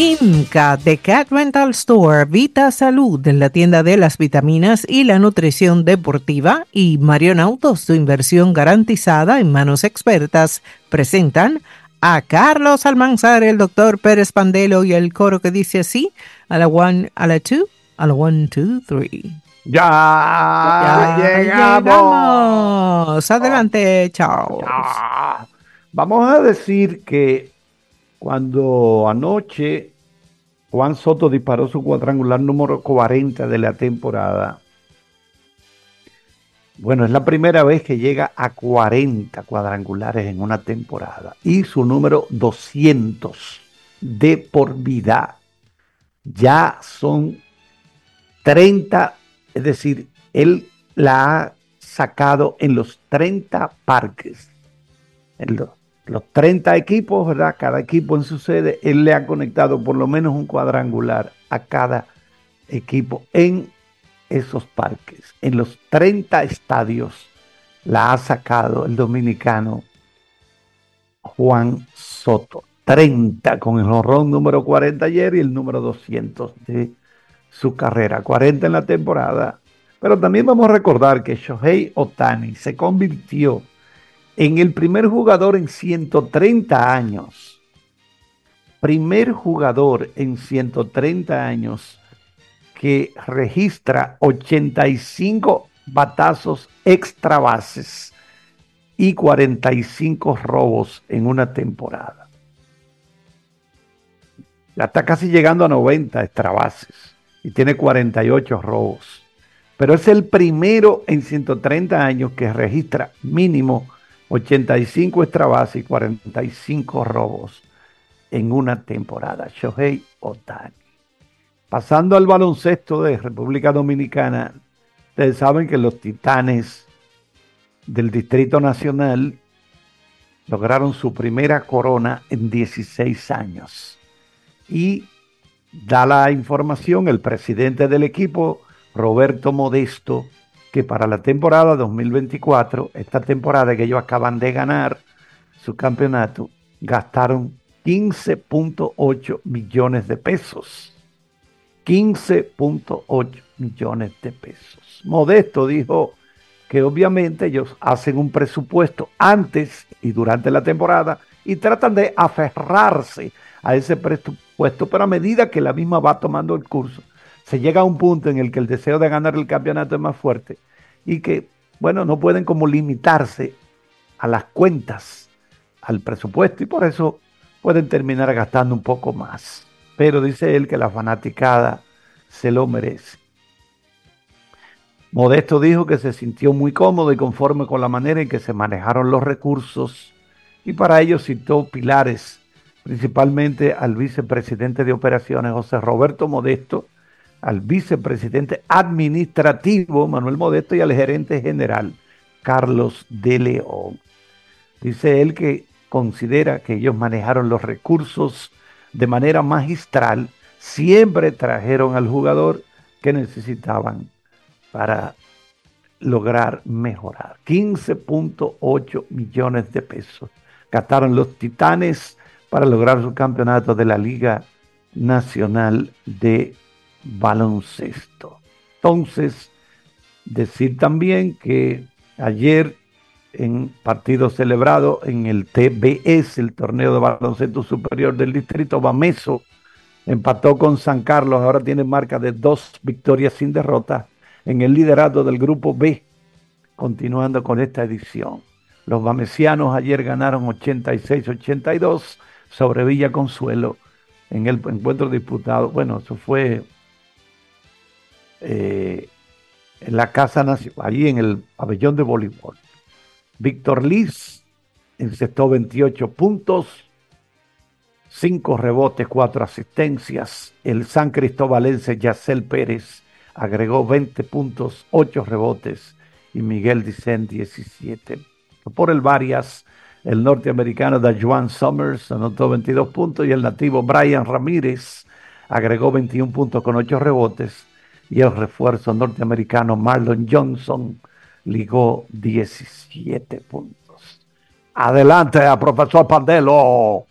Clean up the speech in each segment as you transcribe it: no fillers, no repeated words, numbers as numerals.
Simca de Cat Rental Store, Vita Salud, la tienda de las vitaminas y la nutrición deportiva, y Marion Autos, tu inversión garantizada en manos expertas, presentan a Carlos Almanzar, el doctor Pérez Pandelo y el coro que dice así, a la one, a la two, a la one, two, three. Ya llegamos. Adelante, Charles. Ya. Vamos a decir que cuando anoche Juan Soto disparó su cuadrangular número 40 de la temporada, bueno, es la primera vez que llega a 40 cuadrangulares en una temporada y su número 200 de por vida. Ya son 30, es decir, él la ha sacado en los 30 parques, en los 30 equipos, ¿verdad? Cada equipo en su sede, él le ha conectado por lo menos un cuadrangular a cada equipo en esos parques. En los 30 estadios la ha sacado el dominicano Juan Soto. 30 con el jonrón número 40 ayer y el número 200 de su carrera. 40 en la temporada. Pero también vamos a recordar que Shohei Ohtani se convirtió en el primer jugador en 130 años. Primer jugador en 130 años que registra 85 batazos extra bases y 45 robos en una temporada. Ya está casi llegando a 90 extra bases y tiene 48 robos. Pero es el primero en 130 años que registra mínimo 85 extra bases y 45 robos en una temporada. Shohei Ohtani. Pasando al baloncesto de República Dominicana, ustedes saben que los Titanes del Distrito Nacional lograron su primera corona en 16 años. Y da la información el presidente del equipo, Roberto Modesto, que para la temporada 2024, esta temporada que ellos acaban de ganar su campeonato, gastaron 15.8 millones de pesos. 15.8 millones de pesos. Modesto dijo que obviamente ellos hacen un presupuesto antes y durante la temporada y tratan de aferrarse a ese presupuesto, pero a medida que la misma va tomando el curso, se llega a un punto en el que el deseo de ganar el campeonato es más fuerte y que, bueno, no pueden como limitarse a las cuentas, al presupuesto, y por eso pueden terminar gastando un poco más. Pero dice él que la fanaticada se lo merece. Modesto dijo que se sintió muy cómodo y conforme con la manera en que se manejaron los recursos, y para ello citó pilares, principalmente al vicepresidente de operaciones José Roberto Modesto, al vicepresidente administrativo Manuel Modesto y al gerente general Carlos de León. Dice él que considera que ellos manejaron los recursos de manera magistral, siempre trajeron al jugador que necesitaban para lograr mejorar. 15.8 millones de pesos gastaron los Titanes para lograr su campeonato de la Liga Nacional de Baloncesto. Entonces, decir también que ayer en partido celebrado en el TBS, el Torneo de Baloncesto Superior del Distrito, Bameso empató con San Carlos, ahora tiene marca de 2 victorias sin derrota en el liderato del grupo B, continuando con esta edición. Los bamesianos ayer ganaron 86-82 sobre Villa Consuelo en el encuentro disputado, bueno, eso fue en la Casa Nacional, allí en el pabellón de voleibol. Víctor Liz encestó 28 puntos, 5 rebotes, 4 asistencias. El san cristobalense Yacel Pérez agregó 20 puntos, 8 rebotes y Miguel Dicen 17. Por el Varias, el norteamericano Dajuan Summers anotó 22 puntos y el nativo Brian Ramírez agregó 21 puntos con 8 rebotes y el refuerzo norteamericano Marlon Johnson ligó 17 puntos. Adelante, profesor Pandelo.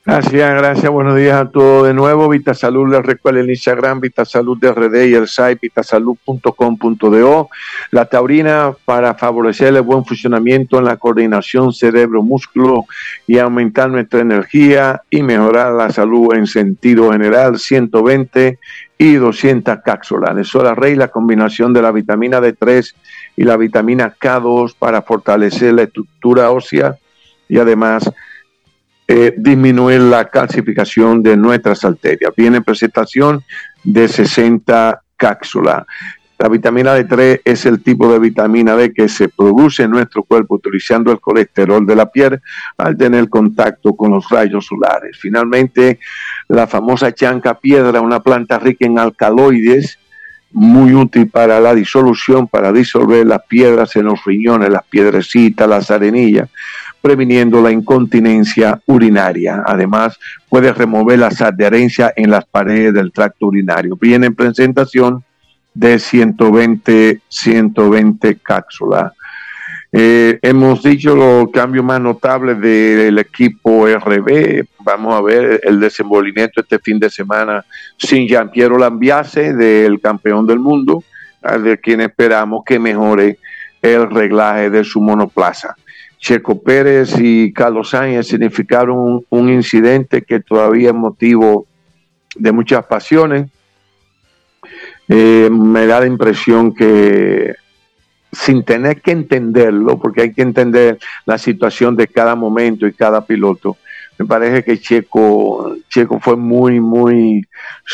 Gracias, buenos días a todos de nuevo. VitaSalud les recuerda el Instagram, VitaSalud de RD y el site vitasalud.com.do. La taurina para favorecer el buen funcionamiento en la coordinación cerebro-músculo y aumentar nuestra energía y mejorar la salud en sentido general, 120 y 200 cápsulas. De Sola Rey, la combinación de la vitamina D3 y la vitamina K2 para fortalecer la estructura ósea y además disminuir la calcificación de nuestras arterias. Viene en presentación de 60 cápsulas. La vitamina D3 es el tipo de vitamina D que se produce en nuestro cuerpo utilizando el colesterol de la piel al tener contacto con los rayos solares. Finalmente, la famosa chanca piedra, una planta rica en alcaloides, muy útil para la disolución, para disolver las piedras en los riñones, las piedrecitas, las arenillas, previniendo la incontinencia urinaria. Además, puede remover las adherencias en las paredes del tracto urinario. Viene en presentación de 120 cápsulas. Hemos dicho los cambios más notables del equipo RB. Vamos a ver el desenvolvimiento este fin de semana sin Gianpiero Lambiase, del campeón del mundo, de quien esperamos que mejore el reglaje de su monoplaza. Checo Pérez y Carlos Sainz significaron un incidente que todavía es motivo de muchas pasiones. Me da la impresión que, sin tener que entenderlo, porque hay que entender la situación de cada momento y cada piloto, me parece que Checo fue muy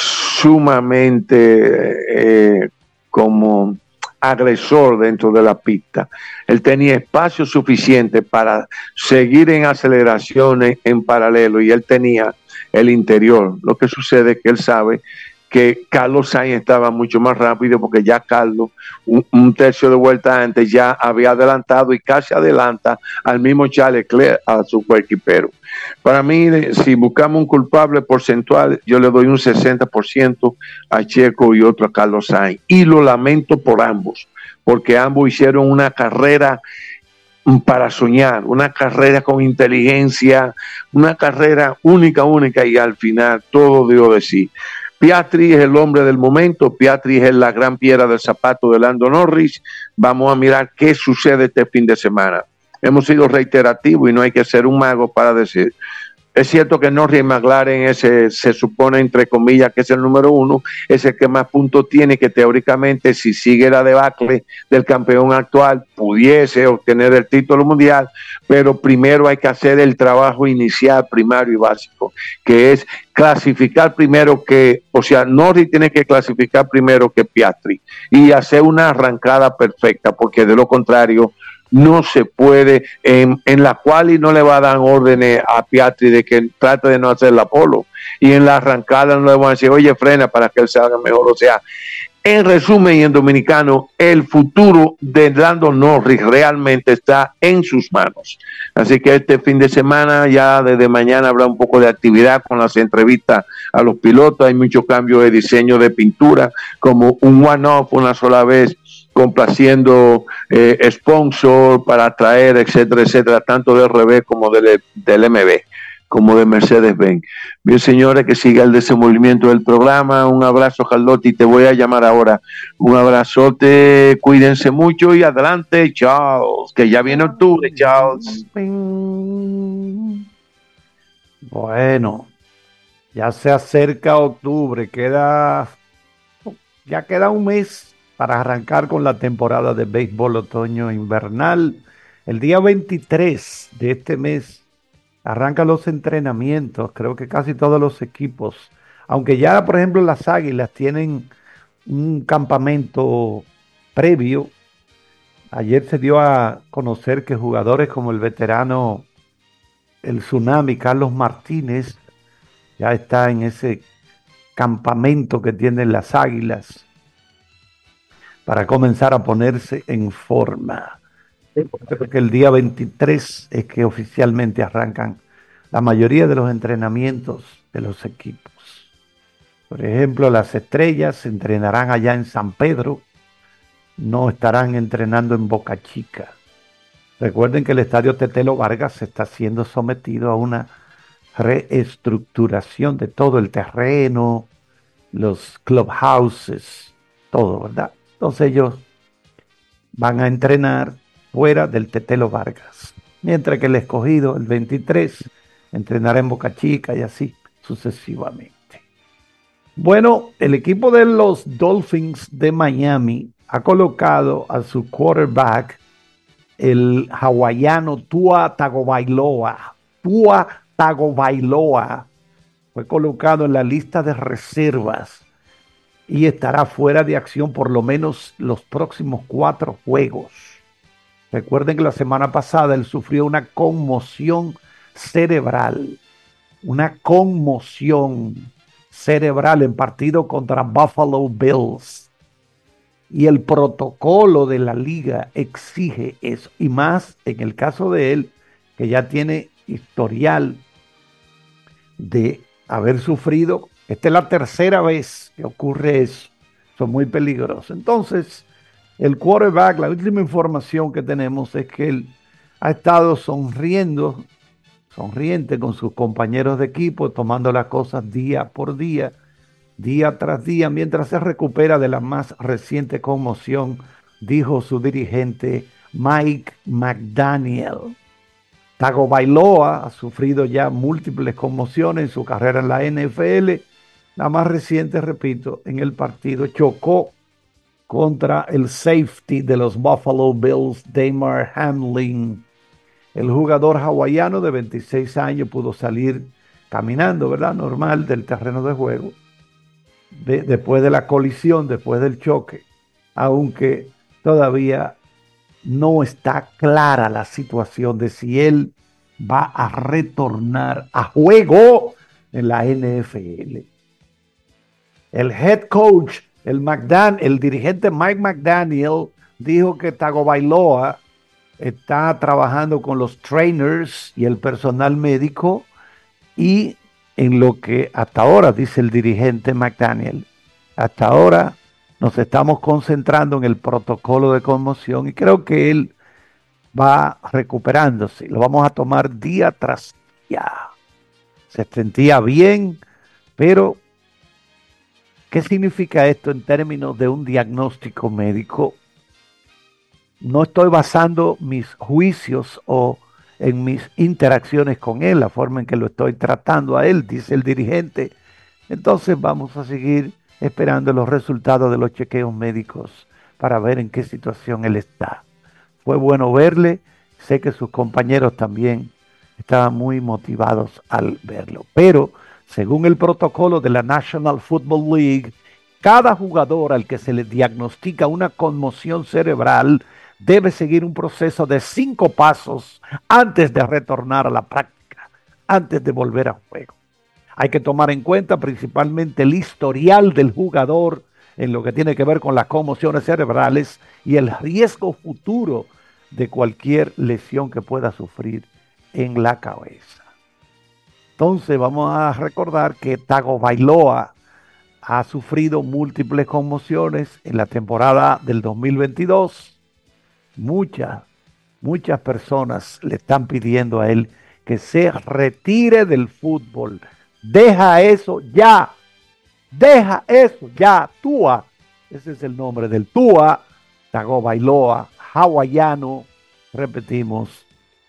sumamente como agresor dentro de la pista. Él tenía espacio suficiente para seguir en aceleraciones en paralelo y él tenía el interior. Lo que sucede es que él sabe que Carlos Sainz estaba mucho más rápido porque ya Carlos, un tercio de vuelta antes, ya había adelantado y casi adelanta al mismo Charles Leclerc, a su coequipero. Para mí, si buscamos un culpable porcentual, yo le doy un 60% a Checo y otro a Carlos Sainz. Y lo lamento por ambos, porque ambos hicieron una carrera para soñar, una carrera con inteligencia, una carrera única, y al final todo dio de sí. Piastri es el hombre del momento, Piastri es la gran piedra del zapato de Lando Norris. Vamos a mirar qué sucede este fin de semana. Hemos sido reiterativos y no hay que ser un mago para decir. Es cierto que Norris y McLaren se supone, entre comillas, que es el número uno, es el que más puntos tiene, que teóricamente, si sigue la debacle del campeón actual, pudiese obtener el título mundial, pero primero hay que hacer el trabajo inicial, primario y básico, que es clasificar primero Norris tiene que clasificar primero que Piastri y hacer una arrancada perfecta, porque de lo contrario, no se puede, en la cual y no le va a dar órdenes a Piastri de que trate de no hacer la polo, y en la arrancada no le van a decir, oye, frena para que él salga mejor. O sea, en resumen y en dominicano, el futuro de Lando Norris realmente está en sus manos. Así que este fin de semana, ya desde mañana, habrá un poco de actividad con las entrevistas a los pilotos. Hay muchos cambios de diseño de pintura, como un one-off, una sola vez, complaciendo sponsor para atraer, etcétera, tanto de RB como del MB, como de Mercedes-Benz. Bien, señores, que siga el desenvolvimiento del programa. Un abrazo, Carlotti, te voy a llamar ahora. Un abrazote, cuídense mucho y adelante, Charles, que ya viene octubre, Charles. Bueno, ya se acerca octubre, ya queda un mes para arrancar con la temporada de béisbol otoño invernal. El día 23 de este mes arrancan los entrenamientos, creo que casi todos los equipos, aunque ya, por ejemplo, las Águilas tienen un campamento previo. Ayer se dio a conocer que jugadores como el veterano, el Tsunami, Carlos Martínez, ya está en ese campamento que tienen las Águilas para comenzar a ponerse en forma. Creo que el día 23 es que oficialmente arrancan la mayoría de los entrenamientos de los equipos. Por ejemplo, las Estrellas se entrenarán allá en San Pedro, no estarán entrenando en Boca Chica. Recuerden que el estadio Tetelo Vargas está siendo sometido a una reestructuración de todo el terreno, los clubhouses, todo, ¿verdad? Entonces ellos van a entrenar fuera del Tetelo Vargas, mientras que el Escogido, el 23, entrenará en Boca Chica y así sucesivamente. Bueno, el equipo de los Dolphins de Miami ha colocado a su quarterback, el hawaiano Tua Tagovailoa. Tua Tagovailoa fue colocado en la lista de reservas y estará fuera de acción por lo menos los próximos 4 juegos. Recuerden que la semana pasada él sufrió una conmoción cerebral en partido contra Buffalo Bills. Y el protocolo de la liga exige eso. Y más en el caso de él, que ya tiene historial de haber sufrido. Esta es la tercera vez que ocurre eso. Son muy peligrosos. Entonces, el quarterback, la última información que tenemos es que él ha estado sonriente con sus compañeros de equipo, tomando las cosas día por día tras día, mientras se recupera de la más reciente conmoción, dijo su dirigente Mike McDaniel. Tagovailoa ha sufrido ya múltiples conmociones en su carrera en la NFL. La más reciente, repito, en el partido chocó contra el safety de los Buffalo Bills, Damar Hamlin. El jugador hawaiano de 26 años pudo salir caminando, ¿verdad? Normal del terreno de juego. Después de la colisión, después del choque, aunque todavía no está clara la situación de si él va a retornar a juego en la NFL. El head coach, el dirigente Mike McDaniel, dijo que Tagovailoa está trabajando con los trainers y el personal médico, y en lo que hasta ahora, dice el dirigente McDaniel, hasta ahora nos estamos concentrando en el protocolo de conmoción y creo que él va recuperándose. Lo vamos a tomar día tras día. Se sentía bien, pero ¿qué significa esto en términos de un diagnóstico médico? No estoy basando mis juicios o en mis interacciones con él, la forma en que lo estoy tratando a él, dice el dirigente. Entonces vamos a seguir esperando los resultados de los chequeos médicos para ver en qué situación él está. Fue bueno verle, sé que sus compañeros también estaban muy motivados al verlo, pero según el protocolo de la National Football League, cada jugador al que se le diagnostica una conmoción cerebral debe seguir un proceso de 5 pasos antes de retornar a la práctica, antes de volver a juego. Hay que tomar en cuenta principalmente el historial del jugador en lo que tiene que ver con las conmociones cerebrales y el riesgo futuro de cualquier lesión que pueda sufrir en la cabeza. Entonces vamos a recordar que Tagovailoa ha sufrido múltiples conmociones en la temporada del 2022. Muchas personas le están pidiendo a él que se retire del fútbol. Deja eso ya. Tua, ese es el nombre del Tua Tagovailoa, hawaiano. Repetimos,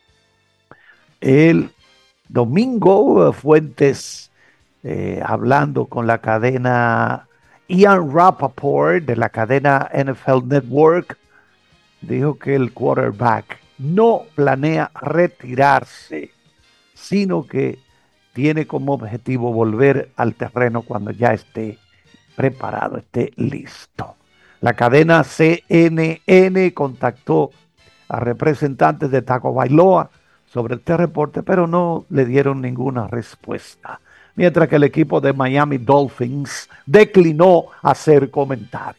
el domingo fuentes hablando con la cadena Ian Rapoport de la cadena NFL Network, dijo que el quarterback no planea retirarse, sino que tiene como objetivo volver al terreno cuando ya esté preparado, esté listo. La cadena CNN contactó a representantes de Tagovailoa sobre este reporte, pero no le dieron ninguna respuesta, mientras que el equipo de Miami Dolphins declinó hacer comentarios.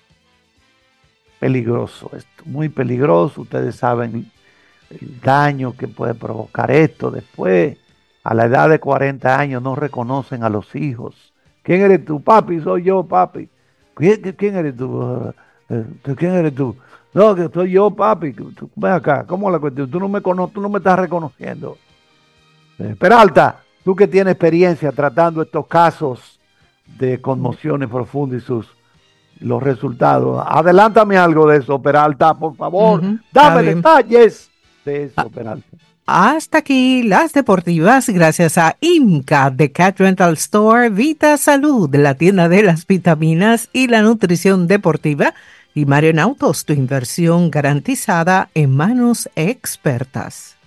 Peligroso esto, muy peligroso. Ustedes saben el daño que puede provocar esto. Después, a la edad de 40 años, no reconocen a los hijos. ¿Quién eres tú? Papi, soy yo, papi. ¿Quién eres tú? ¿Quién eres tú? No, que soy yo, papi. Ven acá, ¿cómo es la cuestión? Tú no me conoces, tú no me estás reconociendo. Peralta, Tú que tienes experiencia tratando estos casos de conmociones profundas y los resultados. Adelántame algo de eso, Peralta, por favor. Dame detalles de eso, Peralta. Hasta aquí las deportivas, gracias a IMCA de Cat Rental Store, Vita Salud, la tienda de las vitaminas y la nutrición deportiva, y Marion Autos, tu inversión garantizada en manos expertas.